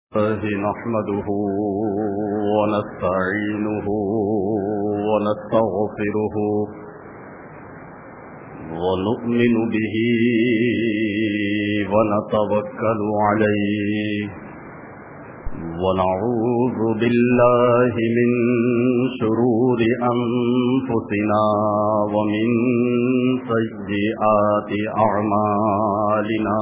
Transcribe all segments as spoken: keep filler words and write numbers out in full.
نحمده ونستعينه ونستغفره ونؤمن به ونتوكل عليه ونعوذ بالله من شرور أنفسنا ومن سيئات أعمالنا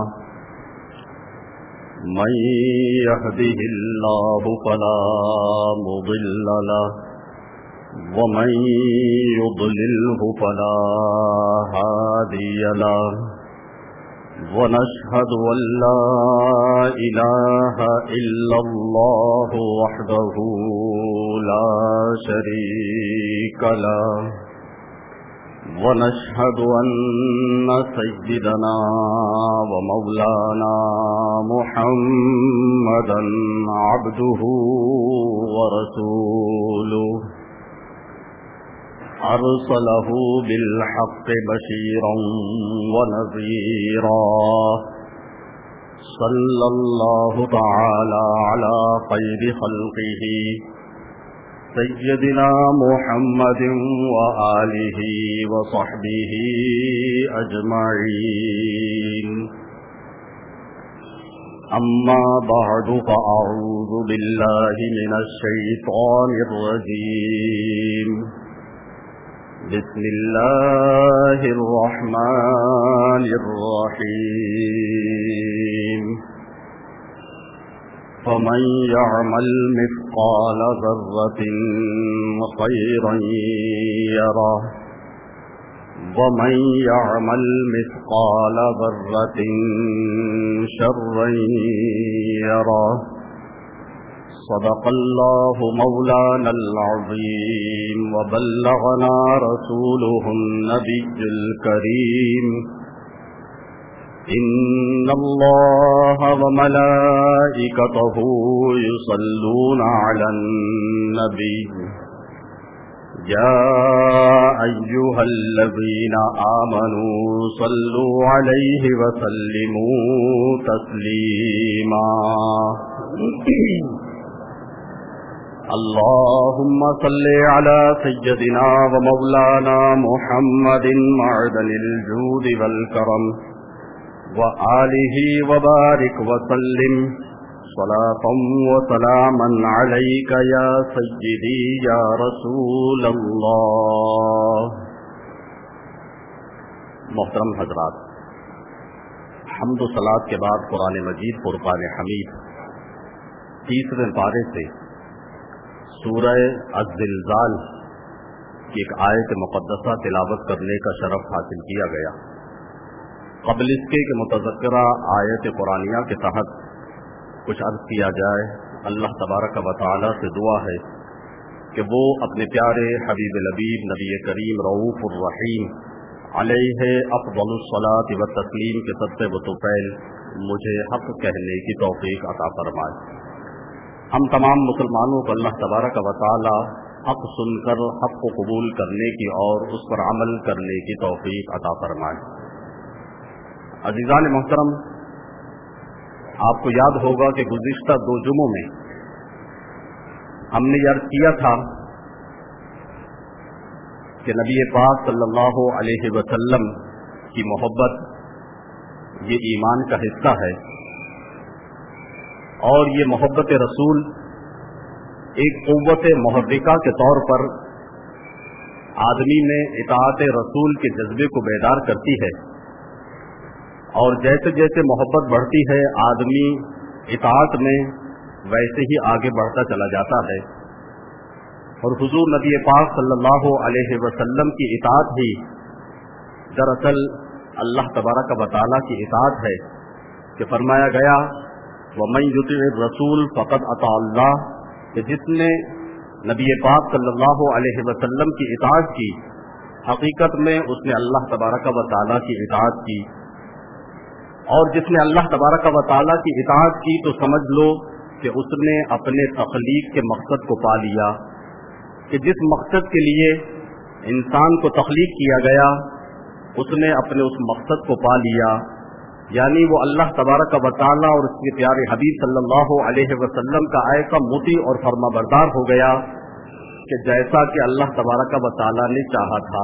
من يهده الله فلا مضل له ومن يضلله فلا هادي له ونشهد أن لا إله إلا الله وحده لا شريك له ونشهد أن سيدنا ومولانا محمدا عبده ورسوله أرسله بالحق بشيرا ونذيرا صلى الله تعالى على خير خلقه سيدنا محمد وآله وصحبه أجمعين أما بعد فأعوذ بالله من الشيطان الرجيم بسم الله الرحمن الرحيم فمن يعمل مثقال ذرة خيرا يره ومن يعمل مثقال ذرة شرا يره صدق الله مولانا العظيم وبلغنا رسوله النبي الكريم إن الله وملائكته يصلون على النبي يا أيها الذين آمنوا صلوا عليه وسلموا تسليما اللهم صل على سيدنا ومولانا محمد معدن الجود والكرم وآله وبارك وسلم صلاة وسلاما عليك يا سيدي يا رسول الله. محترم حضرات، حمد و صلاۃ کے بعد قرآن مجید فرقان حمید تیسرے پارے سے سورہ الزلزال کی ایک آیت مقدسہ تلاوت کرنے کا شرف حاصل کیا گیا. قبل اس کے کہ متذکرہ آیت قرآنیہ کے تحت کچھ عرض کیا جائے، اللہ تبارک و تعالی سے دعا ہے کہ وہ اپنے پیارے حبیب لبیب نبی کریم رؤوف الرحیم علیہ افضل الصلاۃ و تسلیم کے صدقے و طفیل مجھے حق کہنے کی توفیق عطا فرمائے. ہم تمام مسلمانوں کو اللہ تبارک و تعالی حق سن کر حق کو قبول کرنے کی اور اس پر عمل کرنے کی توفیق عطا فرمائے. عزیزان محترم، آپ کو یاد ہوگا کہ گزشتہ دو جمعوں میں ہم نے یہ عرض کیا تھا کہ نبی پاک صلی اللہ علیہ وسلم کی محبت یہ ایمان کا حصہ ہے، اور یہ محبت رسول ایک قوت محرکہ کے طور پر آدمی میں اطاعت رسول کے جذبے کو بیدار کرتی ہے، اور جیسے جیسے محبت بڑھتی ہے آدمی اطاعت میں ویسے ہی آگے بڑھتا چلا جاتا ہے. اور حضور نبی پاک صلی اللہ علیہ وسلم کی اطاعت ہی دراصل اللہ تبارک و تعالیٰ کی اطاعت ہے کہ فرمایا گیا وَمَن يُطِعِ الرَّسُولَ فَقَدْ أَطَاعَ اللَّهَ، کہ جس نے نبی پاک صلی اللہ علیہ وسلم کی اطاعت کی حقیقت میں اس نے اللہ تبارک و تعالیٰ کی اطاعت کی. اور جس نے اللہ تبارک و تعالیٰ کی اطاعت کی تو سمجھ لو کہ اس نے اپنے تخلیق کے مقصد کو پا لیا، کہ جس مقصد کے لیے انسان کو تخلیق کیا گیا اس نے اپنے اس مقصد کو پا لیا. یعنی وہ اللہ تبارک و تعالی اور اس کے پیارے حبیب صلی اللہ علیہ وسلم کا ایسا مطیع اور فرما بردار ہو گیا کہ جیسا کہ اللہ تبارک و تعالی نے چاہا تھا۔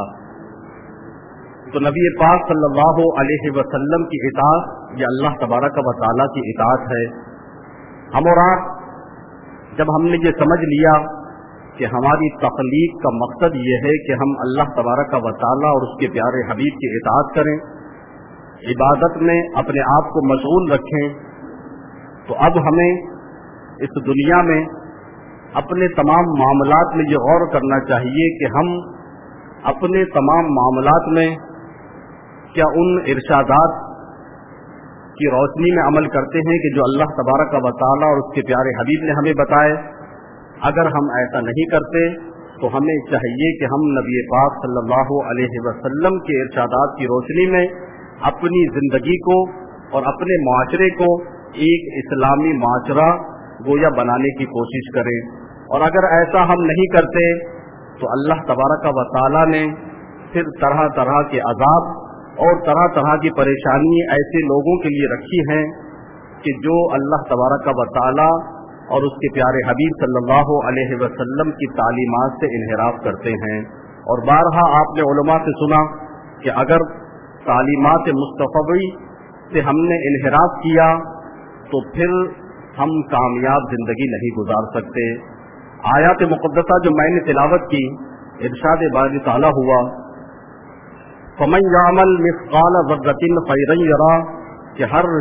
تو نبی پاک صلی اللہ علیہ وسلم کی اطاعت یہ اللہ تبارک و تعالی کی اطاعت ہے۔ ہم اور آپ جب ہم نے یہ سمجھ لیا کہ ہماری تخلیق کا مقصد یہ ہے کہ ہم اللہ تبارک و تعالی اور اس کے پیارے حبیب کی اطاعت کریں، عبادت میں اپنے آپ کو مشغول رکھیں، تو اب ہمیں اس دنیا میں اپنے تمام معاملات میں یہ غور کرنا چاہیے کہ ہم اپنے تمام معاملات میں کیا ان ارشادات کی روشنی میں عمل کرتے ہیں کہ جو اللہ تبارک و تعالی اور اس کے پیارے حبیب نے ہمیں بتائے۔ اگر ہم ایسا نہیں کرتے تو ہمیں چاہیے کہ ہم نبی پاک صلی اللہ علیہ وسلم کے ارشادات کی روشنی میں اپنی زندگی کو اور اپنے معاشرے کو ایک اسلامی معاشرہ گویا بنانے کی کوشش کریں، اور اگر ایسا ہم نہیں کرتے تو اللہ تبارک و تعالی نے پھر طرح طرح کے عذاب اور طرح طرح کی پریشانی ایسے لوگوں کے لیے رکھی ہیں کہ جو اللہ تبارک و تعالی اور اس کے پیارے حبیب صلی اللہ علیہ وسلم کی تعلیمات سے انحراف کرتے ہیں۔ اور بارہا آپ نے علماء سے سنا کہ اگر تعلیمات مصطفی سے ہم نے انحراف کیا تو پھر ہم کامیاب زندگی نہیں گزار سکتے۔ آیات مقدسہ جو میں نے تلاوت کی، ارشاد باری تعالیٰ ہوا فَمَنْ يَعْمَلْ مِثْقَالَ ذَرَّةٍ خَيْرًا يَرَهُ کہ ہر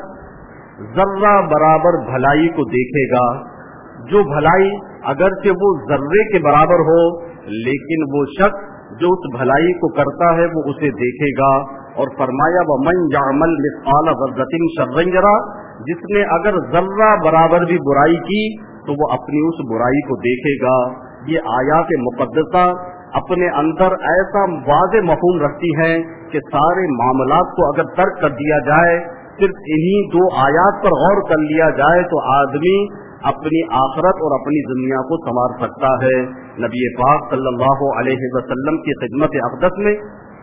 شخص ذرہ برابر بھلائی کو دیکھے گا۔ جو بھلائی اگرچہ وہ ذرے کے برابر ہو لیکن وہ شخص جو اس بھلائی کو کرتا ہے وہ اسے دیکھے گا۔ اور فرمایا وَمَنْ يَعْمَلْ مِثْقَالَ ذَرَّةٍ شَرًّا يَرَهُ جس نے اگر ذرہ برابر بھی برائی کی تو وہ اپنی اس برائی کو دیکھے گا۔ یہ آیات مقدسہ اپنے اندر ایسا واضح مفہوم رکھتی ہیں کہ سارے معاملات کو اگر ترک کر دیا جائے، صرف انہی دو آیات پر غور کر لیا جائے تو آدمی اپنی آخرت اور اپنی دنیا کو سنوار سکتا ہے۔ نبی پاک صلی اللہ علیہ وسلم کی خدمت اقدس میں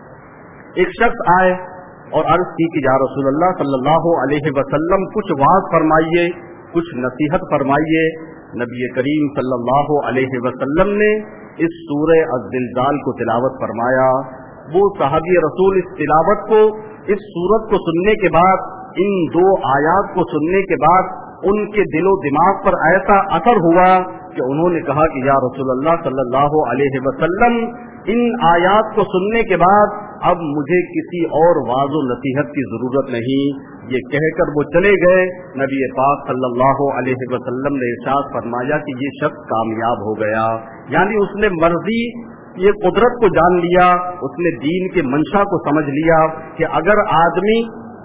ایک شخص آئے اور عرض کی کہ یا رسول اللہ صلی اللہ علیہ وسلم کچھ واعظ فرمائیے، کچھ نصیحت فرمائیے۔ نبی کریم صلی اللہ علیہ وسلم نے اس سورہ الزلزال کو تلاوت فرمایا۔ وہ صحابی رسول اس تلاوت کو، اس سورت کو سننے کے بعد، ان دو آیات کو سننے کے بعد ان کے دل و دماغ پر ایسا اثر ہوا کہ انہوں نے کہا کہ یا رسول اللہ صلی اللہ علیہ وسلم ان آیات کو سننے کے بعد اب مجھے کسی اور واعظ و نصیحت کی ضرورت نہیں۔ یہ کہہ کر وہ چلے گئے۔ نبی پاک صلی اللہ علیہ وسلم نے ارشاد فرمایا کہ یہ شخص کامیاب ہو گیا، یعنی اس نے مرضی یہ قدرت کو جان لیا، اس نے دین کے منشا کو سمجھ لیا کہ اگر آدمی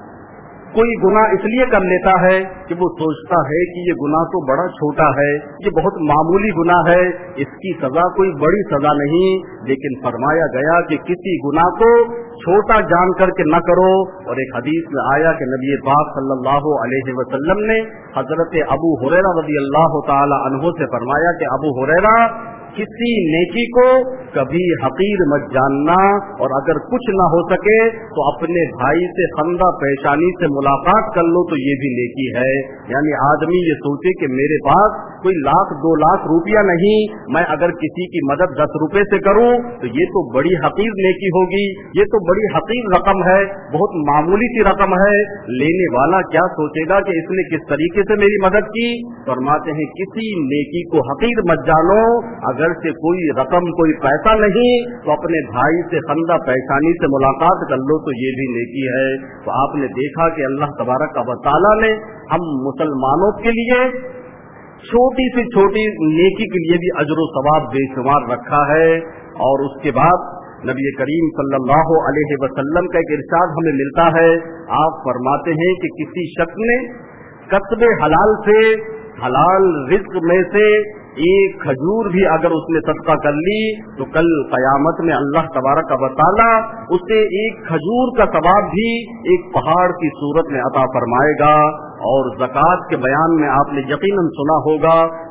کوئی گناہ اس لیے کر لیتا ہے کہ وہ سوچتا ہے کہ یہ گناہ تو بڑا چھوٹا ہے، یہ بہت معمولی گناہ ہے، اس کی سزا کوئی بڑی سزا نہیں، لیکن فرمایا گیا کہ کسی گناہ کو چھوٹا جان کر کے نہ کرو۔ اور ایک حدیث میں آیا کہ نبی پاک صلی اللہ علیہ وسلم نے حضرت ابو ہریرہ رضی اللہ تعالی عنہ سے فرمایا کہ ابو ہریرہ کسی نیکی کو کبھی حقیر مت جاننا، اور اگر کچھ نہ ہو سکے تو اپنے بھائی سے خندہ پیشانی سے ملاقات کر لو تو یہ بھی نیکی ہے۔ یعنی آدمی یہ سوچے کہ میرے پاس کوئی لاکھ دو لاکھ روپیہ نہیں، میں اگر کسی کی مدد دس روپے سے کروں تو یہ تو بڑی حقیر نیکی ہوگی، یہ تو بڑی حقیر رقم ہے، بہت معمولی سی رقم ہے۔ لینے والا کیا سوچے گا کہ اس نے کس طریقے سے میری مدد کی؟ فرماتے ہیں کسی نیکی کو حقیر مت جانو، اگر سے کوئی رقم کوئی پیسہ نہیں تو اپنے بھائی سے خندہ پیشانی سے ملاقات کر لو تو یہ بھی نیکی ہے۔ تو آپ نے دیکھا کہ اللہ تبارک و تعالی نے ہم مسلمانوں کے لیے چھوٹی سی چھوٹی نیکی کے لیے بھی اجر و ثواب بے شمار رکھا ہے۔ اور اس کے بعد نبی کریم صلی اللہ علیہ وسلم کا ایک ارشاد ہمیں ملتا ہے، آپ فرماتے ہیں کہ کسی شخص نے کسب حلال سے، حلال رزق میں سے ایک کھجور بھی اگر اس نے صدقہ کر لی تو کل قیامت میں اللہ تبارک و تعالی اسے ایک کھجور کا ثواب بھی ایک پہاڑ کی صورت میں عطا فرمائے گا۔ اور زکوٰۃ کے بیان میں آپ نے یقیناً سنا ہوگا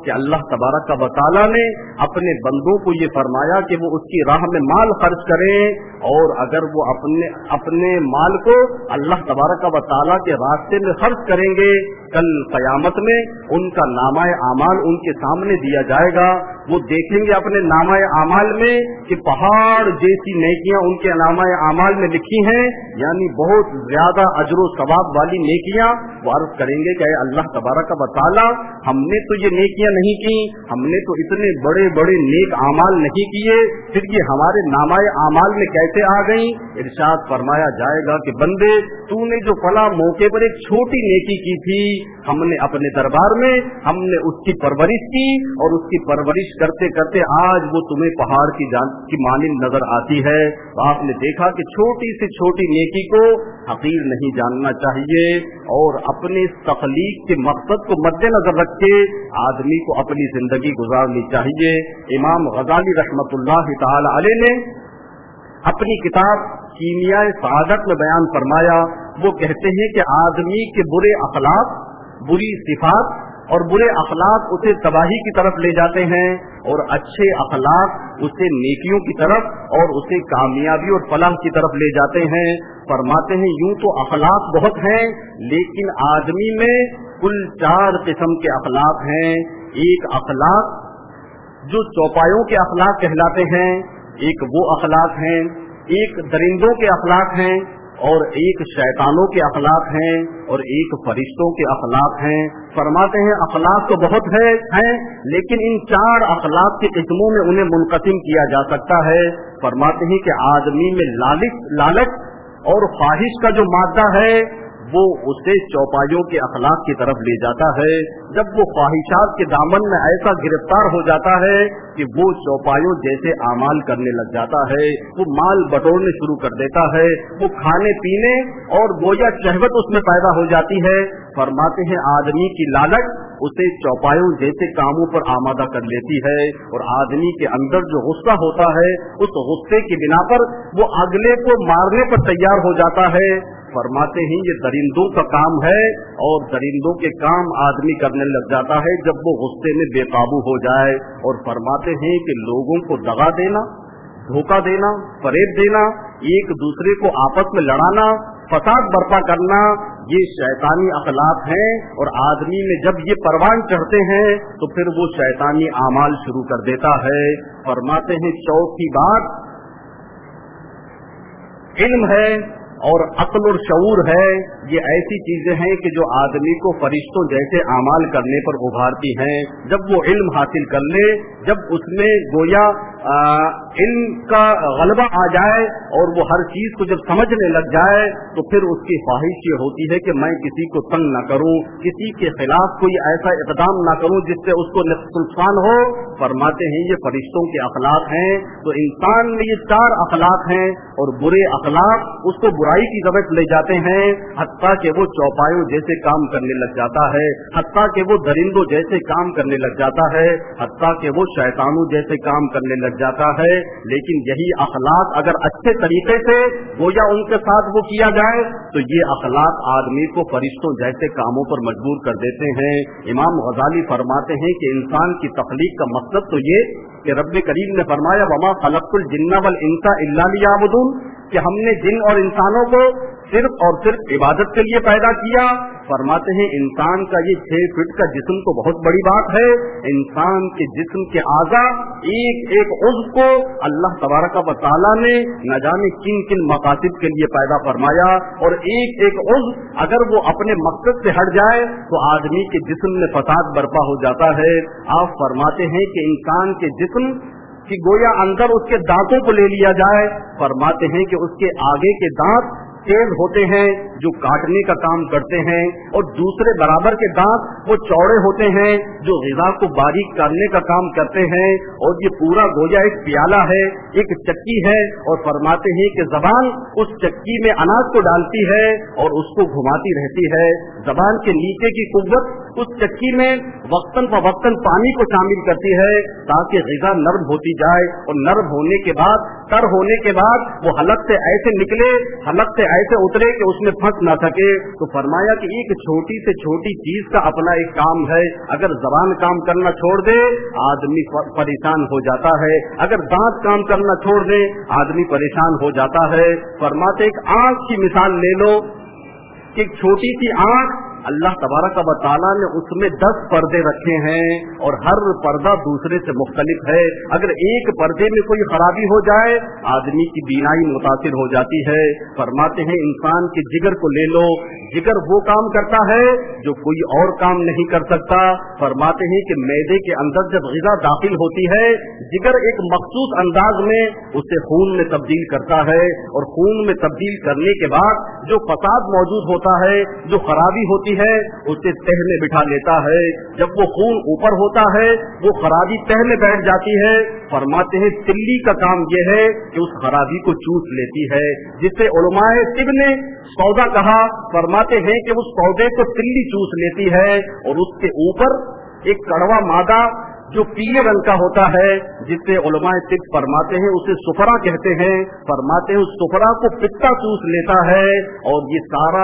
کہ اللہ तबारक व तआला ने अपने बंदों को ये फरमाया कि वो उसकी राह में माल खर्च करें, और अगर वो अपने अपने माल को अल्लाह तबारक व तआला के रास्ते में खर्च करेंगे, कल क़यामत में उनका नामाए आमाल उनके सामने दिया जाएगा। वो देखेंगे अपने नामाए आमाल में कि पहाड़ जैसी नेकियां उनके नामाए आमाल में लिखी हैं, यानी बहुत ज्यादा अजर व सवाब वाली नेकियां। वो अर्ज करेंगे कि अल्लाह तबारक व तआला, हमने तो ये नेकियां नहीं की, हमने तो इतने बड़े बड़े नेक आमाल नहीं किए, फिर ये हमारे नामाए आमाल में कैसे आ गई? इरशाद फरमाया जाएगा कि बंदे, तूने जो फला मौके पर एक छोटी नेकी की थी, हमने अपने दरबार में हमने उसकी परवरिश की, और उसकी परवरिश करते करते आज वो तुम्हें पहाड़ की जान की मानिंद नजर आती है। तो आपने देखा कि छोटी से छोटी नेकी को हकीर नहीं जानना चाहिए, और अपने तख्लीक के मकसद को मद्देनजर रख के आदमी को अपनी जिंदगी गुजारनी चाहिए। इमाम गजाली रहमतुल्लाह तआला अलैह ने अपनी किताब कीमियाए सआदत में बयान फरमाया, वो कहते हैं कि आदमी के बुरे अखलाक, बुरी सिफात और बुरे अखलाक उसे तबाही की तरफ ले जाते हैं, और अच्छे अखलाक उसे नेकियों की तरफ और उसे कामयाबी और फलाह की तरफ ले जाते हैं। फरमाते हैं यूं तो अखलाक बहुत हैं, लेकिन आदमी में कुल चार किस्म के अखलाक हैं। एक अखलाक जो चौपायों के अखलाक कहलाते हैं, एक वो अखलाक हैं, एक दरिंदों के अखलाक हैं, और एक शैतानों के अखलाक हैं, और एक फरिश्तों के अखलाक हैं। फरमाते हैं अखलाक तो बहुत है हैं, लेकिन इन चार अखलाक की किस्मों में उन्हें मुनक़सिम किया जा सकता है। फरमाते हैं कि आदमी में लालच लालच और ख्वाहिश का जो मादा है, वो उसे चौपाइयों के अखलाक की तरफ ले जाता है। जब वो ख्वाहिशात के दामन में ऐसा गिरफ्तार हो जाता है कि वो चौपाइयों जैसे आमाल करने लग जाता है, वो माल बटोरने शुरू कर देता है, वो खाने पीने और गोया शहवत उसमें पैदा हो जाती है। फरमाते हैं आदमी की लालच उसे चौपाइयों जैसे कामों पर आमादा कर लेती है, और आदमी के अंदर जो गुस्सा होता है, उस गुस्से की बिना पर वो अगले को मारने पर तैयार हो जाता है। फरमाते हैं ये दरिंदों का काम है, और दरिंदों के काम आदमी करने लग जाता है जब वो गुस्से में बेकाबू हो जाए। और फरमाते हैं कि लोगों को दगा देना, धोखा देना, फरेब देना, एक दूसरे को आपस में लड़ाना, फसाद बर्पा करना, ये शैतानी अखलाक हैं। और आदमी में जब ये परवान चढ़ते हैं तो फिर वो शैतानी आमाल शुरू कर देता है। फरमाते हैं चौथी बात इल्म है और अक्ल और शऊर है। ये ऐसी चीजें हैं कि जो आदमी को फरिश्तों जैसे आमाल करने पर उभारती हैं। जब वो इल्म हासिल कर ले, जब उसमें गोया आ, इल्म का गलबा आ जाए और वो हर चीज को जब समझने लग जाए, तो फिर उसकी ख्वाहिश ये होती है कि मैं किसी को तंग न करूं, किसी के खिलाफ कोई ऐसा इक़दाम न करूं जिससे उसको नुकसान हो। फरमाते हैं ये फरिश्तों के अखलाक हैं। तो इंसान में ये चार अखलाक हैं, और बुरे अखलाक उसको बुराई की तरफ ले जाते हैं, हत्ता कि वो चौपायों जैसे काम करने लग जाता है, हत्ता कि वो दरिंदों जैसे काम करने लग जाता है, हत्ता कि वो शैतानों जैसे काम करने लग जाता है। लेकिन यही अखलाक अगर अच्छे तरीके से गोया उनके साथ वो किया जाए, तो ये अखलाक आदमी को फरिश्तों जैसे कामों पर मजबूर कर देते हैं। इमाम गजाली फरमाते हैं कि इंसान की तख्लीक का मकसद तो ये कि रब्बे करीम ने फरमाया वमा खलक़्तुल जिन्ना वल इंसा इल्ला लियअबुदून, कि हमने जिन और इंसानों को सिर्फ और सिर्फ इबादत के लिए पैदा किया। फरमाते हैं इंसान का ये छह फीट का जिस्म तो बहुत बड़ी बात है। इंसान के जिस्म के आज़ा एक एक उज़्व को अल्लाह तबारक व तआला ने न जाने किन किन मकासद के लिए पैदा फरमाया, और एक एक उज़्व अगर वो अपने मकसद से हट जाए तो आदमी के जिस्म में फसाद बर्पा हो जाता है। आप फरमाते हैं कि इंसान के जिस्म कि गोया अंदर उसके दांतों को ले लिया जाए। फरमाते हैं कि उसके आगे के दांत तेज होते हैं जो काटने का काम करते हैं, और दूसरे बराबर के दांत वो चौड़े होते हैं जो ग़िज़ा को बारीक करने का काम करते हैं। और ये पूरा गोया एक प्याला है, एक चक्की है, और फरमाते हैं कि ज़बान उस चक्की में अनाज को डालती है और उसको घुमाती रहती है। ज़बान के नीचे की कुव्वत उस चक्की में वक्तन फवक्तन पानी को शामिल करती है ताकि ग़िज़ा नर्म होती जाए, और नर्म होने के बाद तर होने के बाद वो हलक से ऐसे निकले, हलक से ऐसे उतरे कि उसमें फंस ना सके। तो फरमाया कि एक छोटी से छोटी चीज का अपना एक काम है, अगर जबान काम करना छोड़ दे आदमी परेशान हो जाता है, अगर दांत काम करना छोड़ दे आदमी परेशान हो जाता है। फरमाते एक आंख की मिसाल ले लो कि एक छोटी सी आंख, अल्लाह तबारक व तआला ने उसमें दस पर्दे रखे हैं और हर पर्दा दूसरे से मुख्तलिफ है। अगर एक पर्दे में कोई खराबी हो जाए आदमी की बीनाई मुतासिर हो जाती है। फरमाते हैं इंसान के जिगर को ले लो, जिगर वो काम करता है जो कोई और काम नहीं कर सकता। फरमाते हैं कि मैदे के अंदर जब ग़िज़ा दाखिल होती है, जिगर एक मखसूस अंदाज में उसे खून में तब्दील करता है और खून में तब्दील करने के बाद जो फसाद मौजूद होता है, जो खराबी होती है, उसे तह में बिठा लेता है। जब वो खून ऊपर होता है वो खराबी तह में बैठ जाती है। फरमाते हैं तिल्ली का काम यह है कि उस खराबी को चूस लेती है, जिसे उलमाए तिब ने सौदा कहा। फरमाते हैं कि उस पौधे को तिल्ली चूस लेती है और उसके ऊपर एक कड़वा मादा जो पीले रंग का होता है, जिसे उलमाए तिब फरमाते हैं उसे सुफरा कहते हैं। फरमाते हैं उस सुफरा को पित्ता चूस लेता है और ये सारा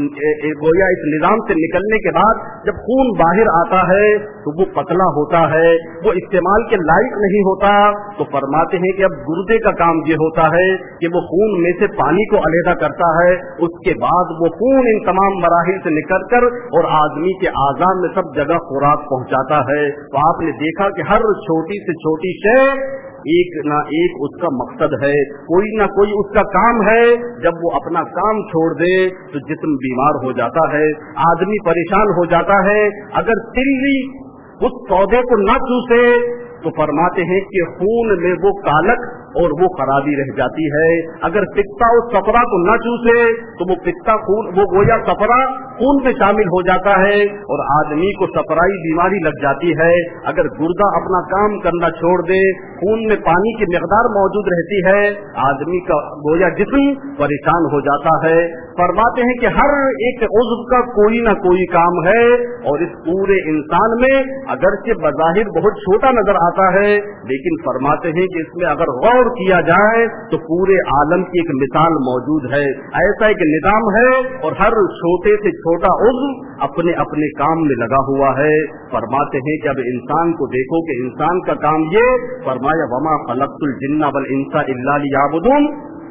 गोया इस निजाम से निकलने के बाद जब खून बाहर आता है तो वो पतला होता है, वो इस्तेमाल के लायक नहीं होता। तो फरमाते हैं कि अब गुर्दे का काम ये होता है कि वो खून में से पानी को अलहदा करता है, उसके बाद वो खून इन तमाम मराहिल से निकल कर और आदमी के आज़ा में सब जगह खुराक पहुंचाता है। तो आपने देखा कि हर छोटी से छोटी शय एक ना एक उसका मकसद है, कोई ना कोई उसका काम है। जब वो अपना काम छोड़ दे तो जिस्म बीमार हो जाता है, आदमी परेशान हो जाता है। अगर तिल्ली उस पौधे को न चूसे तो फरमाते हैं कि खून में वो कालक और वो खराबी रह जाती है। अगर पित्ता उस सफरा को न चूसे तो वो पित्ता खून वो गोया सफरा खून में शामिल हो जाता है और आदमी को सफराई बीमारी लग जाती है। अगर गुर्दा अपना काम करना छोड़ दे, खून में पानी की मिकदार मौजूद रहती है, आदमी का गोया जिस्म परेशान हो जाता है। फरमाते हैं कि हर एक उज़्व का कोई ना कोई काम है और इस पूरे इंसान में अगरचे बज़ाहिर बहुत छोटा नजर आता है, लेकिन फरमाते हैं कि इसमें अगर गौर किया जाए तो पूरे आलम की एक मिसाल मौजूद है। ऐसा एक निजाम है और हर छोटे से छोटा उज़्व अपने अपने काम में लगा हुआ है। फरमाते हैं कि अब इंसान को देखो कि इंसान का काम ये, फरमाया वमा खलक़तुल जिन्ना वल इंसा इल्ला लियाबुदून,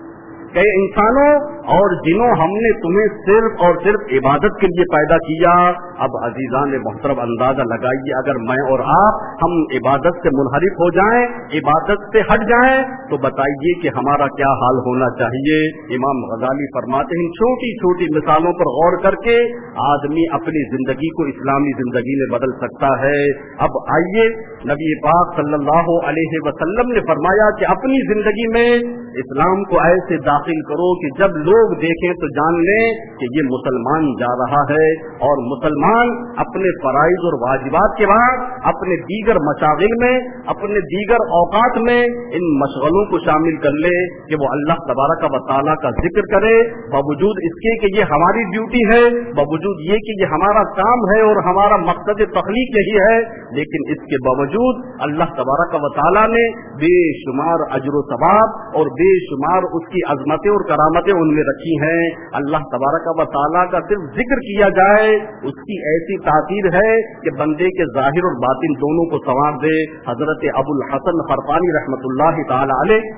कि इंसानों और जिनों हमने तुम्हें सिर्फ और सिर्फ इबादत के लिए पैदा किया। अब अजीजान मोहतरम अंदाजा लगाइए, अगर मैं और आप हम इबादत से मुनहरिफ हो जाएं, इबादत से हट जाएं, तो बताइए कि हमारा क्या हाल होना चाहिए। इमाम गजाली फरमाते हैं छोटी छोटी मिसालों पर गौर करके आदमी अपनी जिंदगी को इस्लामी जिंदगी में बदल सकता है। अब आइए, नबी पाक सल्लल्लाहु अलैहि वसल्लम ने फरमाया कि अपनी जिंदगी में इस्लाम को ऐसे दाखिल करो कि जब लोग देखें तो जान लें कि ये मुसलमान जा रहा है। और मुसलमान अपने फराइज और वाजिबात के बाद अपने दीगर मशागिल में, अपने दीगर औकात में इन मशगलों को शामिल कर ले कि वो अल्लाह तबारक व तआला का जिक्र करे, बावजूद इसके कि ये हमारी ड्यूटी है, बावजूद ये कि ये हमारा काम है और हमारा मकसद तख्लीक यही है, लेकिन इसके बावजूद अल्लाह तबारक व तआला ने बेशुमार अजर व सवाब और बेशुमार उसकी अजमतें और करामतें उनमें रखी हैं। अल्लाह तबारक व तआला का सिर्फ जिक्र किया जाए उसकी ऐसी तासीर है कि बंदे के जाहिर और बातिन दोनों को संवार दे। हजरत अबुल हसन खरकानी रहमतुल्लाह ताला अलैह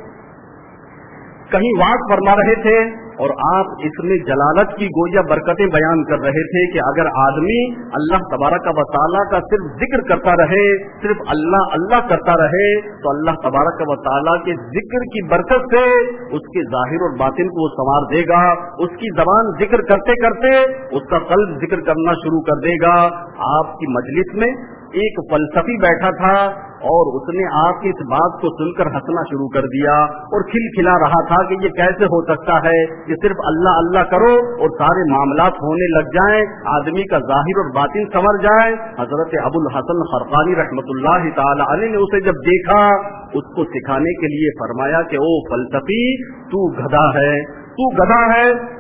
कहीं वाज फरमा रहे थे और आप इसमें जलालत की गोया बरकतें बयान कर रहे थे कि अगर आदमी अल्लाह तबारक व तआला का सिर्फ जिक्र करता रहे, सिर्फ अल्लाह अल्लाह करता रहे, तो अल्लाह तबारक व तआला के जिक्र की बरकत से उसके जाहिर और बातिन को वो संवार देगा। उसकी जबान जिक्र करते करते उसका कल्ब जिक्र करना शुरू कर देगा। आपकी मजलिस में एक फलसफी बैठा था और उसने आपकी इस बात को सुनकर हंसना शुरू कर दिया और खिलखिला रहा था कि ये कैसे हो सकता है कि सिर्फ अल्लाह अल्लाह करो और सारे मामलात होने लग जाएं, आदमी का जाहिर और बातिन संवर जाए। हजरत अबुल हसन खरकानी रहमतुल्लाह ताला अलैह ने उसे जब देखा, उसको सिखाने के लिए फरमाया कि ओ फलसफी, तू गधा है, तू गधा है,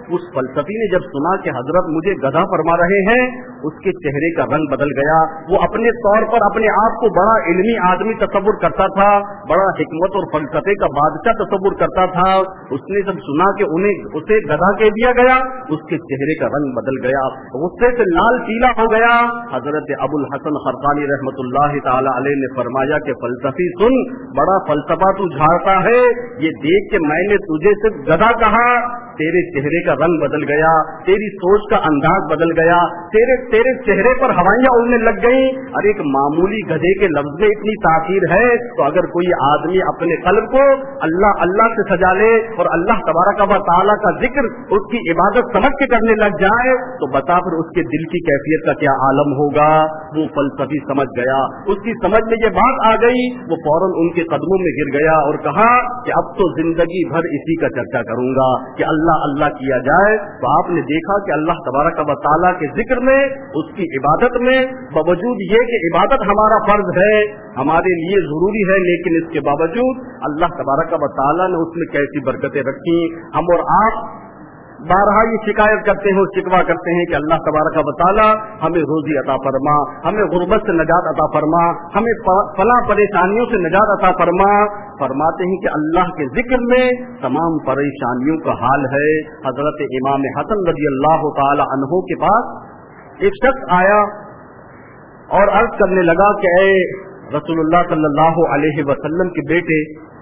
उस फलसफी ने जब सुना कि हजरत मुझे गधा फरमा रहे हैं, उसके चेहरे का रंग बदल गया। वो अपने तौर पर अपने आप को बड़ा इल्मी आदमी तस्वुर करता था, बड़ा हिकमत और फलसफे का बादशाह तस्वुर करता था। उसने जब सुना कि उन्हें उसे गधा कह दिया गया, उसके चेहरे का रंग बदल गया, गुस्से से लाल पीला हो गया। हजरत अबुल हसन खरकानी रहमतुल्लाह ताला अलैह ने फरमाया कि फलसफी सुन, बड़ा फलसफा तू झाड़ता है, ये देख के मैंने तुझे सिर्फ गधा कहा, तेरे चेहरे का रंग बदल गया, तेरी सोच का अंदाज बदल गया, तेरे तेरे चेहरे पर हवाइयां उड़ने लग गई। अरे एक मामूली गधे के लफ्ज में इतनी तासीर है, तो अगर कोई आदमी अपने कल्ब को अल्लाह अल्लाह से सजा ले और अल्लाह तबारक व तआला का जिक्र उसकी इबादत समझ के करने लग जाए, तो बता फिर उसके दिल की कैफियत का क्या आलम होगा। वो फलसफी समझ गया, उसकी समझ में ये बात आ गई, वो फौरन उनके कदमों में गिर गया और कहा कि अब तो जिंदगी भर इसी का चर्चा करूंगा कि अल्लाह अल्लाह किया जाए। तो आपने देखा कि अल्लाह तबारक व तआला के जिक्र में, उसकी इबादत में, बावजूद ये कि इबादत हमारा फर्ज है, हमारे लिए जरूरी है, लेकिन इसके बावजूद अल्लाह तबारक व तआला ने उसमें कैसी बरकतें रखी। हम और आप बारहा ये शिकायत करते हैं और शिकवा करते हैं कि अल्लाह तबारक व तआला हमें रोजी अता फरमा, हमें गुर्बत से नजात अता फरमा, हमें फला परेशानियों से नजात अता फरमा। फरमाते हैं कि अल्लाह के जिक्र में तमाम परेशानियों का हाल है। हजरत इमाम हसन रजी अल्लाह तआला अन्हु के पास एक शख्स आया और अर्ज करने लगा कि ऐ रसूलुल्लाह सल्लल्लाहु अलैहि वसल्लम के बेटे,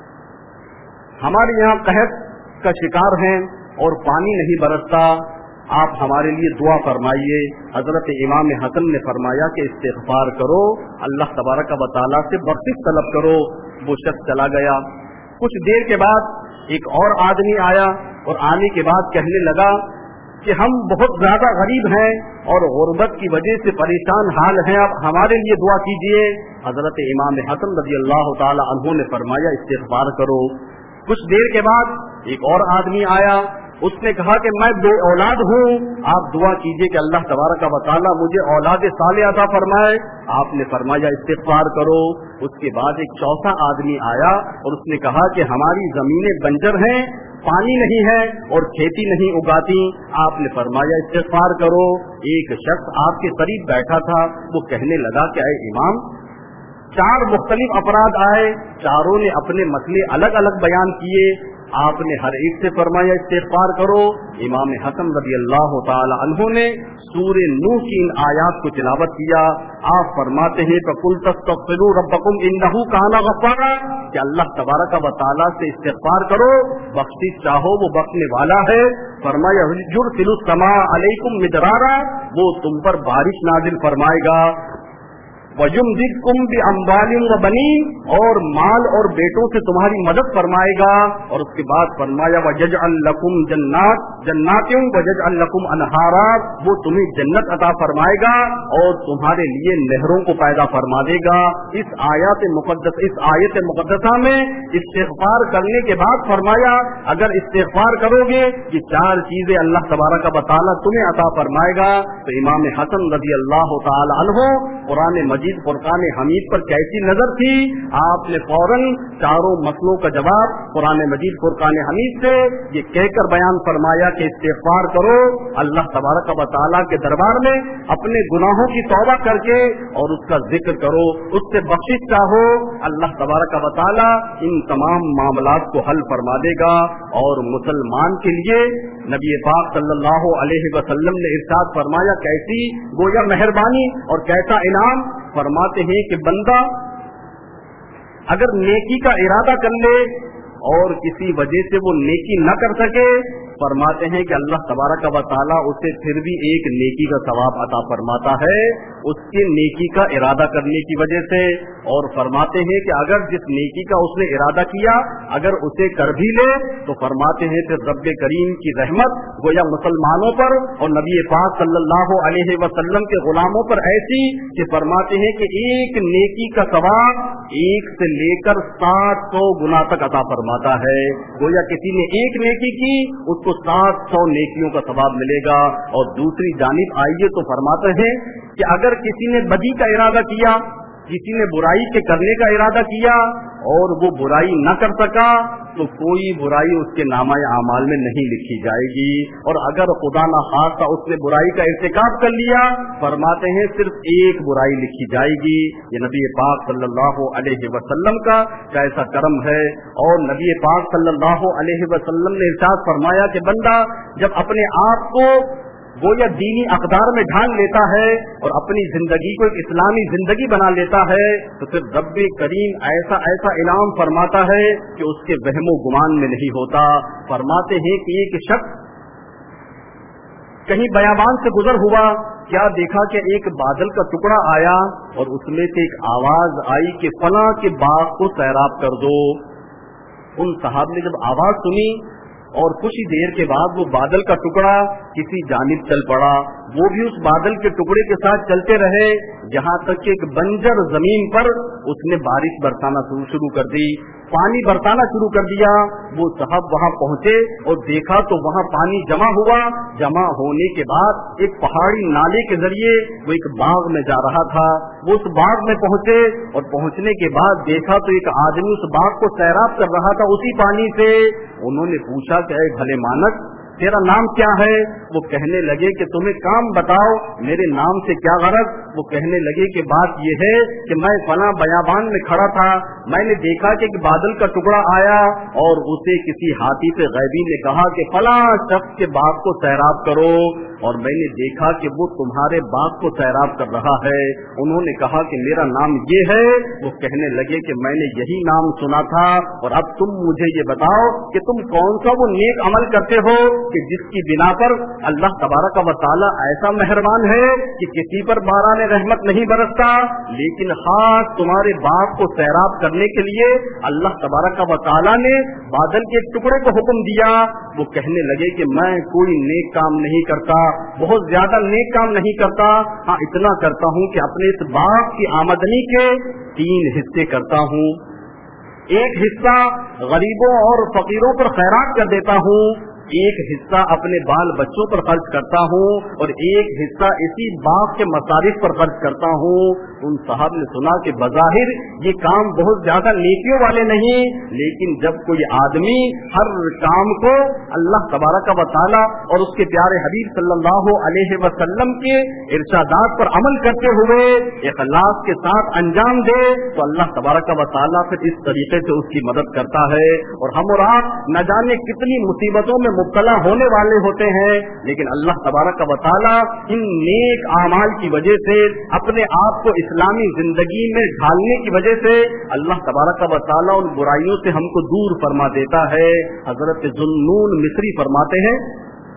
हमारे यहाँ कहत का शिकार हैं और पानी नहीं बरसता, आप हमारे लिए दुआ फरमाइए। हजरत इमाम हसन ने फरमाया कि इस्तिग़फ़ार करो, अल्लाह तबारक व तआला से बख्शिश तलब करो। वो शख्स चला गया। कुछ देर के बाद एक और आदमी आया और आने के बाद कहने लगा कि हम बहुत ज्यादा गरीब हैं और गुर्बत की वजह से परेशान हाल हैं, आप हमारे लिए दुआ कीजिए। हजरत इमाम हसन रज़ी अल्लाह तआला अन्हु ने फरमाया इस्तिग़फ़ार करो। कुछ देर के बाद एक और आदमी आया, उसने कहा कि मैं बे औलाद हूँ, आप दुआ कीजिए कि अल्लाह तबारक व तआला मुझे औलाद साले अता फरमाए। आपने फरमाया इस्तिग़फ़ार करो। उसके बाद एक चौथा आदमी आया और उसने कहा कि हमारी जमीनें बंजर हैं, पानी नहीं है और खेती नहीं उगाती, आपने फरमाया इस्तिग़फ़ार करो। एक शख्स आपके करीब बैठा था, वो कहने लगा कि ऐ इमाम, चार मुख्तलिफ अफराद आए, चारों ने अपने मसले अलग अलग बयान किए, आपने हर एक से फरमाया इस्तिग़फ़ार करो। इमाम हसन रज़ी अल्लाह तआला अन्हु ने सूरे नूह की इन आयात को तिलावत किया। आप फरमाते हैं फ़क़ुल तस्तग़फ़िरू रब्बकुम इन्नहु काना गफ़्फ़ारा, कि अल्लाह तबारक व तआला से इस्तिग़फ़ार करो, बख्शिश चाहो वो बख्शने वाला है। फरमाया युरसिलुस समा अलैकुम मिदरारा, वो तुम पर बारिश नाज़िल फरमाएगा। वयुमदिदकुम बिअम्वालिन व बनीन, और माल और बेटों से तुम्हारी मदद फरमाएगा। और उसके बाद फरमाया वयजअल लकुम जन्नात जन्नातिन वयजअल लकुम अनहारा, वो तुम्हें जन्नत अता फरमाएगा और तुम्हारे लिए नहरों को पैदा फरमा देगा। इस आयत मुक़द्दस इस आयत मुक़द्दसा में इस्तिग़फ़ार करने के बाद फरमाया अगर इस्तिग़फ़ार करोगे कि चार चीजें अल्लाह तबारक व तआला तुम्हें अता फरमाएगा। तो इमाम हसन रज़ी अल्लाह तआला अन्हु कुरान मजीद फुरकान हमीद पर कैसी नजर थी, आपने फौरन चारों मसलों का जवाब कुरान मजीद फुरकान हमीद से ये कहकर बयान फरमाया कि इस्तिग़फ़ार करो, अल्लाह तबारक व तआला के दरबार में अपने गुनाहों की तौबा करके और उसका जिक्र करो, उससे बख्शिश चाहो, अल्लाह तबारक व तआला इन तमाम मामलात को हल फरमा देगा। और मुसलमान के लिए नबी पाक सल्लल्लाहु अलैहि वसल्लम ने इरशाद फरमाया, कैसी गोया मेहरबानी और कैसा इनाम। फरमाते हैं कि बंदा अगर नेकी का इरादा कर ले और किसी वजह से वो नेकी न कर सके, फरमाते हैं कि अल्लाह तबारक व तआला उसे फिर भी एक नेकी का सवाब अता फरमाता है उसके नेकी का इरादा करने की वजह से। और फरमाते हैं कि अगर जिस नेकी का उसने इरादा किया अगर उसे कर भी ले तो फरमाते हैं फिर रब्बे करीम की रहमत गोया मुसलमानों पर और नबी पाक सल्लल्लाहु अलैहि वसल्लम के गुलामों पर ऐसी कि फरमाते हैं कि एक नेकी का सवाब एक से लेकर सात सौ गुना तक अता फरमाता है। गोया किसी ने एक नेकी की उसको सात सौ नेकियों का सवाब मिलेगा। और दूसरी जानिब आइए तो फरमाते हैं कि अगर किसी ने बदी का इरादा किया किसी ने बुराई के करने का इरादा किया और वो बुराई न कर सका तो कोई बुराई उसके नामा आमाल में नहीं लिखी जाएगी, और अगर खुदा न खास्ता उसने बुराई का इर्तिकाब कर लिया, फरमाते हैं सिर्फ एक बुराई लिखी जाएगी। ये नबी पाक सल्लल्लाहु अलैहि वसल्लम का कैसा करम है। और नबी पाक सल्लल्लाहु अलैहि वसल्लम ने इरशाद फरमाया कि बंदा जब अपने आप को वो या दीनी अक़दार में ढाल लेता है और अपनी जिंदगी को एक इस्लामी जिंदगी बना लेता है तो फिर रब्बे करीम ऐसा ऐसा इनाम फरमाता है कि उसके वहमो गुमान में नहीं होता। फरमाते हैं कि एक शख्स कहीं बयाबान से गुजर हुआ, क्या देखा कि एक बादल का टुकड़ा आया और उसमें से एक आवाज आई कि फला के बाग को सैराब कर दो। उन साहब ने जब आवाज सुनी और कुछ ही देर के बाद वो बादल का टुकड़ा किसी जानिब चल पड़ा, वो भी उस बादल के टुकड़े के साथ चलते रहे, जहाँ तक कि एक बंजर जमीन पर उसने बारिश बरसाना शुरू कर दी, पानी बरसाना शुरू कर दिया। वो साहब वहाँ पहुँचे और देखा तो वहाँ पानी जमा हुआ। जमा होने के बाद एक पहाड़ी नाले के जरिए वो एक बाग में जा रहा था। वो उस बाग में पहुँचे और पहुँचने के बाद देखा तो एक आदमी उस बाग को सैराब कर रहा था उसी पानी से। उन्होंने पूछा कि ऐ भले मानस, तेरा नाम क्या है? वो कहने लगे कि तुम्हें काम बताओ, मेरे नाम से क्या गरज? वो कहने लगे कि बात ये है कि मैं फला बयाबान में खड़ा था, मैंने देखा कि एक बादल का टुकड़ा आया और उसे किसी हाथी से गैबी ने कहा कि फला शख्स के बाग को सैराब करो, और मैंने देखा कि वो तुम्हारे बाग को सैराब कर रहा है। उन्होंने कहा कि मेरा नाम ये है। वो कहने लगे कि मैंने यही नाम सुना था, और अब तुम मुझे ये बताओ कि तुम कौन सा वो नेक अमल करते हो कि जिसकी बिना पर अल्लाह तबारक व तआला ऐसा मेहरबान है कि किसी पर बारान रहमत नहीं बरसता, लेकिन खास तुम्हारे बाग को सैराब करने के लिए अल्लाह तबारक व तआला ने बादल के टुकड़े को हुक्म दिया। वो कहने लगे कि मैं कोई नेक काम नहीं करता, बहुत ज्यादा नेक काम नहीं करता, हाँ इतना करता हूँ कि अपने इस बाग की आमदनी के तीन हिस्से करता हूँ। एक हिस्सा गरीबों और फकीरों पर खैरात कर देता हूँ, एक हिस्सा अपने बाल बच्चों पर खर्च करता हूँ, और एक हिस्सा इसी बाग के मसारिफ पर खर्च करता हूँ। उन साहब ने सुना कि बज़ाहिर ये काम बहुत ज्यादा नेकियों वाले नहीं, लेकिन जब कोई आदमी हर काम को अल्लाह तबारक व तआला और उसके प्यारे हबीब सल्लल्लाहु अलैहि वसल्लम के इरशादात पर अमल करते हुए इखलास के साथ अंजाम दे तो अल्लाह तबारक व तआला फिर इस तरीके से उसकी मदद करता है। और हम और आप न जाने कितनी मुसीबतों में मुब्तला होने वाले होते हैं, लेकिन अल्लाह तबारक व तआला इन नेक आमाल की वजह से अपने आप को इस्लामी जिंदगी में ढालने की वजह से अल्लाह तबारक व तआला उन बुराइयों से हमको दूर फरमा देता है। हजरत ज़ुन्नून मिस्री फरमाते हैं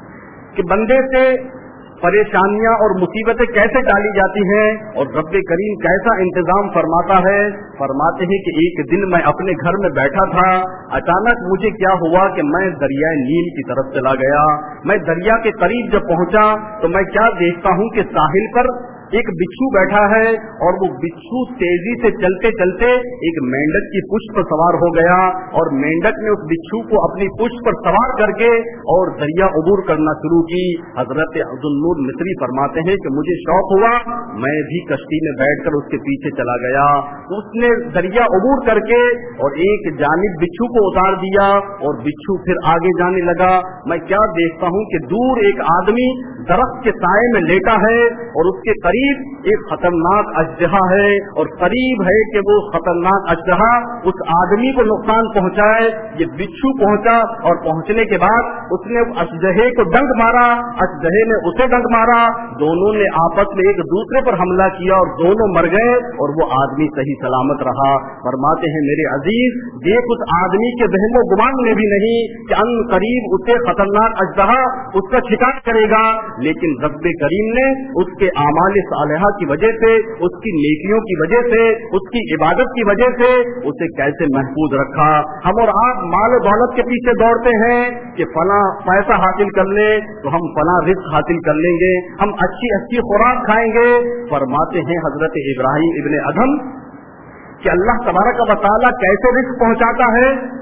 कि बंदे से परेशानियां और मुसीबतें कैसे टाली जाती हैं और रब्बे करीम कैसा इंतजाम फरमाता है। फरमाते हैं कि एक दिन मैं अपने घर में बैठा था, अचानक मुझे क्या हुआ कि मैं दरियाए नील की तरफ चला गया। मैं दरिया के करीब जब पहुंचा तो मैं क्या देखता हूं कि साहिल पर एक बिच्छू बैठा है, और वो बिच्छू तेजी से चलते चलते एक मेंढक की पुष्प पर सवार हो गया, और मेंढक ने उस बिच्छू को अपनी पुष्प पर सवार करके और दरिया उबूर करना शुरू की। हजरत ज़ुन्नून मिस्री फरमाते हैं कि मुझे शौक हुआ, मैं भी कश्ती में बैठकर उसके पीछे चला गया। उसने दरिया उबूर करके और एक जानिब बिच्छू को उतार दिया और बिच्छू फिर आगे जाने लगा। मैं क्या देखता हूँ कि दूर एक आदमी दरख्त के साए में लेटा है और उसके करीब एक खतरनाक अजदहा है, और करीब है कि वो खतरनाक अजदहा उस आदमी को नुकसान पहुंचाए। ये बिच्छू पहुंचा और पहुंचने के बाद उसने अजदहे को डंक मारा, अजदहे ने उसे डंक मारा, दोनों ने आपस में एक दूसरे पर हमला किया और दोनों मर गए और वो आदमी सही सलामत रहा। फरमाते हैं मेरे अजीज, देख उस आदमी के वहमो गुमान में भी नहीं कि अन करीब उसे खतरनाक अजदहा उसका शिकार करेगा, लेकिन रब्बे करीम ने उसके आमाल सालिहा की वजह से, उसकी नेकियों की वजह से, उसकी इबादत की वजह से उसे कैसे महफूज रखा। हम और आप माल और दौलत के पीछे दौड़ते हैं कि फला पैसा हासिल कर ले तो हम फला रिस्क हासिल कर लेंगे, हम अच्छी अच्छी खुराक खाएंगे। फरमाते हैं हजरत इब्राहिम इब्ने अदहम कि अल्लाह तबारक व तआला कैसे रिस्क पहुंचाता है।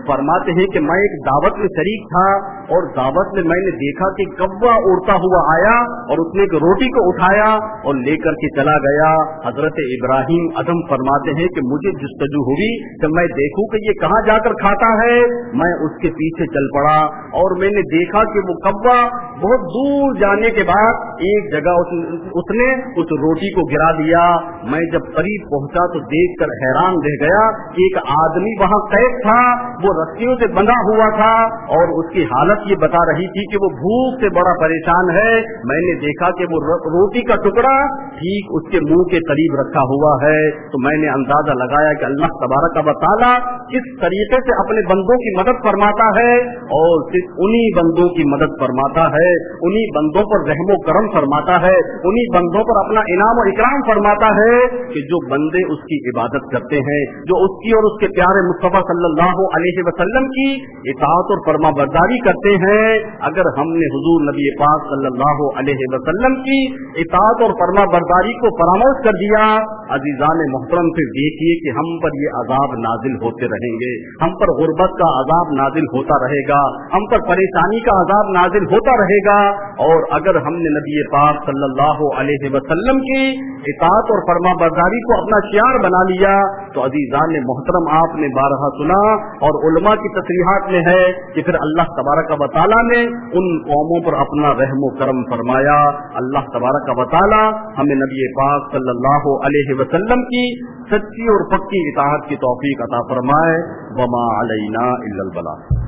फरमाते हैं कि मैं एक दावत में शरीक था और दावत में मैंने देखा कि कौवा उड़ता हुआ आया और उसने एक रोटी को उठाया और लेकर के चला गया। हजरत इब्राहिम अदम फरमाते हैं कि मुझे जुस्तजू हुई कि मैं देखूं कि ये कहाँ जाकर खाता है। मैं उसके पीछे चल पड़ा और मैंने देखा कि वो कौवा बहुत दूर जाने के बाद एक जगह उस, उसने उस रोटी को गिरा दिया। मैं जब करीब पहुंचा तो देखकर हैरान रह गया कि एक आदमी वहां कैद था, वो रस्सियों से बंधा हुआ था और उसकी हालत ये बता रही थी कि वो भूख से बड़ा परेशान है। मैंने देखा कि वो रोटी का टुकड़ा ठीक उसके मुंह के करीब रखा हुआ है। तो मैंने अंदाजा लगाया कि अल्लाह तबारक व तआला किस तरीके से अपने बंदों की मदद फरमाता है और सिर्फ उन्हीं बंदों की मदद फरमाता है, उन्हीं बंदों पर रहमो करम फरमाता है, उन्हीं बंदों पर अपना इनाम और इकराम फरमाता है कि जो बंदे उसकी इबादत करते हैं, जो उसकी और उसके प्यारे मुस्तफा सल्लल्लाहु अलैहि वसल्लम की इताअत और फरमाबरदारी करते हैं। अगर हमने हुजूर नबी पाक सल्लल्लाहु अलैहि वसल्लम की इताअत और फरमाबरदारी को फरामोश कर दिया, अजीजान मोहतरम, फिर देखिए कि हम पर ये अजाब नाजिल होते रहेंगे, हम पर गुर्बत का अजाब नाजिल होता रहेगा, हम पर परेशानी का अजाब नाजिल होता रहेगा। और अगर हमने नबी पाक सल्लल्लाहु अलैहि वसल्लम की इताअत और फरमाबरदारी को अपना शियार बना लिया तो अजीजान मोहतरम, आपने बारहा सुना और उलमा की तसरीहात में है कि फिर अल्लाह तबारक व तआला ने उन कौमों पर अपना रहमो करम फरमाया। अल्लाह तबारक व तआला हमें नबी पाक सल्लल्लाहु अलैहि वसल्लम की सच्ची और पक्की इताअत की तौफीक अता फरमाए। वमा अलैना इल्लल बलाग।